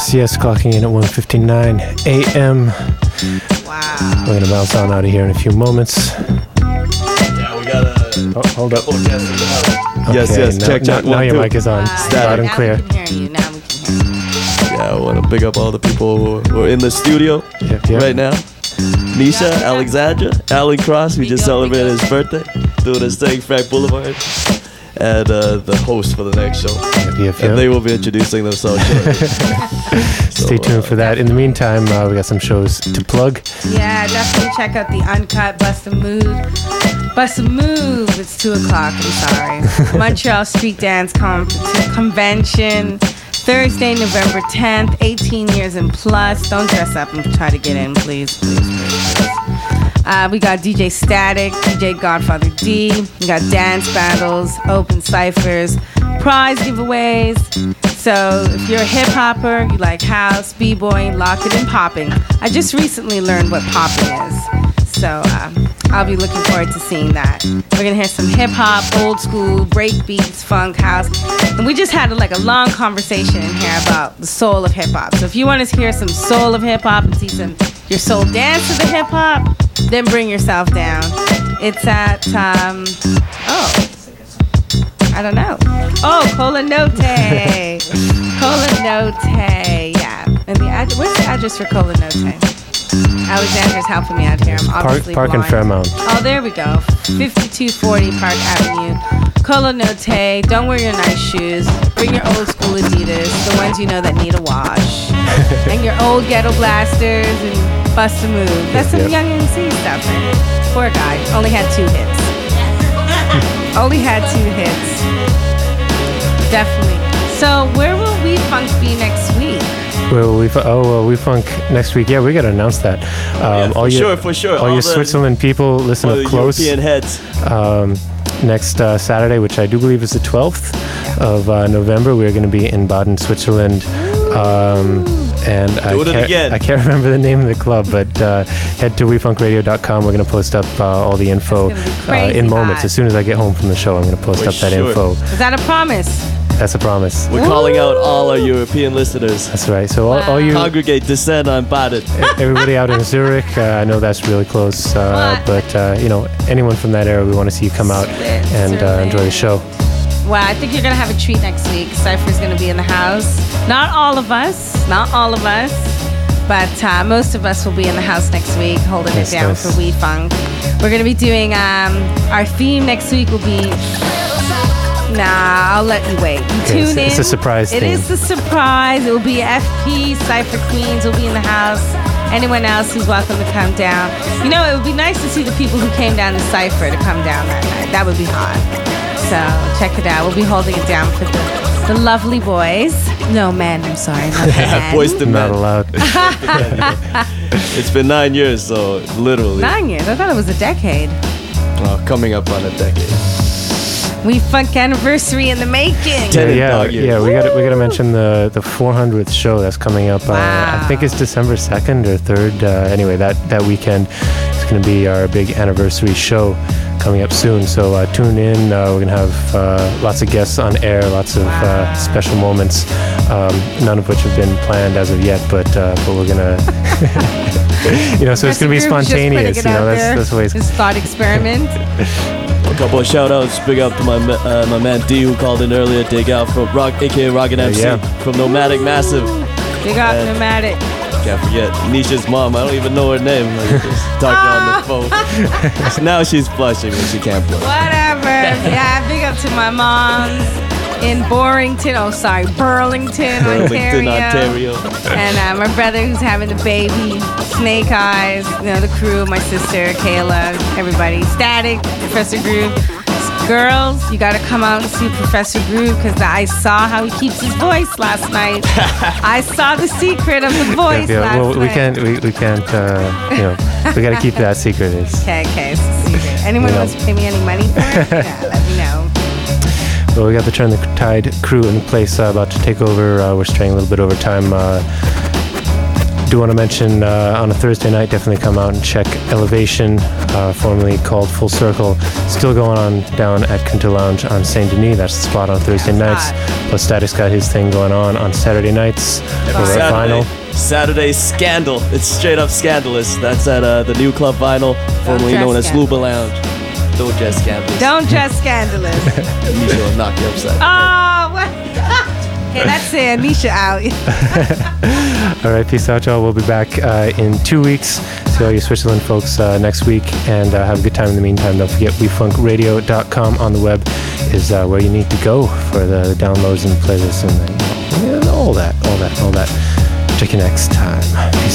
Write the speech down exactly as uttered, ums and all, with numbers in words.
Yes, yes, clocking in at one fifty-nine a.m. Wow. We're going to bounce on out of here in a few moments. Yeah, we got a... Oh, hold up. Okay, yes, yes, now, check, now, check. now one, your two. mic is on. Uh, Loud and now clear. we can hear you. Now we can hear you. Yeah, I want to big up all the people who who are in the studio Yep, yep. right now. Nisha, Yeah. Alexandra, Alan Cross, we Big just up, celebrated big his birthday, doing his thing, Frank Boulevard, and uh, the host for the next show. Yep, yep, And yep. they will be introducing themselves shortly. So, Stay tuned uh, for that. In the meantime, uh, we got some shows to plug. Yeah, definitely check out the Uncut Bust a Move. Bust a Move. It's two o'clock. I'm sorry. Montreal Street Dance Com- Convention. Thursday, November tenth. eighteen years and plus. Don't dress up and try to get in, please. Please, please, please. Uh, we got D J Static, D J Godfather D. We got dance battles, open ciphers, prize giveaways. So if you're a hip hopper, you like house, b-boy, lock it and popping. I just recently learned what popping is. So uh, I'll be looking forward to seeing that. We're gonna hear some hip hop, old school, break beats, funk, house. And we just had like a long conversation in here about the soul of hip hop. So if you want to hear some soul of hip hop and see some your soul dance to the hip hop, then bring yourself down. It's at um oh I don't know. Oh, Cola Note. Cola Note, yeah. And the ad- where's the address for Cola Note? Alexandra's helping me out here. I'm Park, obviously Park and blind. Fairmount. Oh, there we go. fifty-two forty Park Avenue. Cola Note. Don't wear your nice shoes. Bring your old school Adidas, the ones you know that need a wash. And your old ghetto blasters and bust a move. That's some Yep. young M C stuff, man. Poor guy. Only had two hits. Only had two hits. Definitely. So where will We Funk be next week? Well, we oh well, we funk next week. Yeah, we gotta announce that. Um, yeah, for all your, sure, for sure. All, All your the- Switzerland people, listen for up the close. European heads. Um, next uh, Saturday, which I do believe is the twelfth of uh, November, we're going to be in Baden, Switzerland. Um, and I Do it can't, again. I can't remember the name of the club, but uh, head to we funk radio dot com. We're going to post up uh, all the info That's gonna be uh, crazy in moments. hot. As soon as I get home from the show, I'm going to post For up that sure. info. Is that a promise? That's a promise. We're calling out all our European listeners. That's right. So all, all you, Congregate, descend on Baden. everybody out in Zurich, uh, I know that's really close, uh, but uh, you know, anyone from that area, we want to see you come out and uh, enjoy the show. Well, I think you're going to have a treat next week. Cypher's going to be in the house. Not all of us. Not all of us. But uh, most of us will be in the house next week, holding Nice, it down nice. for We Funk. We're going to be doing, um, our theme next week will be, nah, I'll let you wait. You Okay, tune it's- in. it's a surprise It theme. is a surprise. It will be F P, Cypher Queens will be in the house. Anyone else who's welcome to come down. You know, it would be nice to see the people who came down to Cypher to come down that night. That would be hot. So check it out. We'll be holding it down for the, the lovely boys. No, men, I'm sorry. Not men. Boys to Not men. allowed. It's been nine years, so literally Nine years. I thought it was a decade. uh, coming up on a decade. We Funk anniversary in the making. Ten yeah, dog years. yeah, we got we got to mention the the four hundredth show that's coming up. Uh, I think Wow. it's December second or third. Uh, anyway, that that weekend is going to be our big anniversary show coming up soon. So uh, tune in. Uh, we're going to have uh, lots of guests on air, lots of Wow. uh, special moments. Um, none of which have been planned as of yet, but uh, but we're gonna. You know, so it's going to be Just putting spontaneous. it You know, out that's there. that's the way it's. Just thought experiment. A couple of shout outs. Big up to my ma- uh, my man D who called in earlier. Dig out from Rock, aka Rockin' M C yeah. from Nomadic Massive. Big up And- Nomadic. Can't forget Nisha's mom. I don't even know her name. I just talked on the phone. Now she's blushing when she can't blush. Whatever. Yeah, big up to my moms in Borrington. Oh, sorry, Burlington, Burlington, Ontario. Ontario. And uh, my brother who's having the baby. Snake Eyes. You know, the crew. My sister, Kayla. Everybody. Static. Professor Groove. Girls, you gotta come out and see Professor Groove because I saw how he keeps his voice last night. I saw the secret of the voice Yeah, last well, we night. can't, we, we can't, uh, you know, we got to keep that secret. It's, Okay, okay, it's a secret. Anyone You know. wants to pay me any money for it? Yeah, let me know. well, we got the Turn the Tide crew in place uh, about to take over. Uh, we're straying a little bit over time. Uh, do want to mention uh, on a Thursday night, definitely come out and check Elevation, uh, formerly called Full Circle. Still going on down at Kunta Lounge on Saint Denis. That's the spot on Thursday Yeah, nights. hot. Plus, Static's got his thing going on on Saturday nights. Over at Saturday, Vinyl. Saturday Scandal. It's straight up scandalous. That's at uh, the new Club Vinyl, formerly dress known as scandalous. Luba Lounge. Don't dress scandalous. Don't dress scandalous. Nisha will knock you upside. Oh, what? Okay, that's it. Anisha out. All right, peace out, y'all. We'll be back uh, in two weeks. See all you Switzerland folks uh, next week, and uh, have a good time in the meantime. Don't forget, we funk radio dot com on the web is uh, where you need to go for the downloads and playlists and the, you know, all that, all that, all that. Check you next time.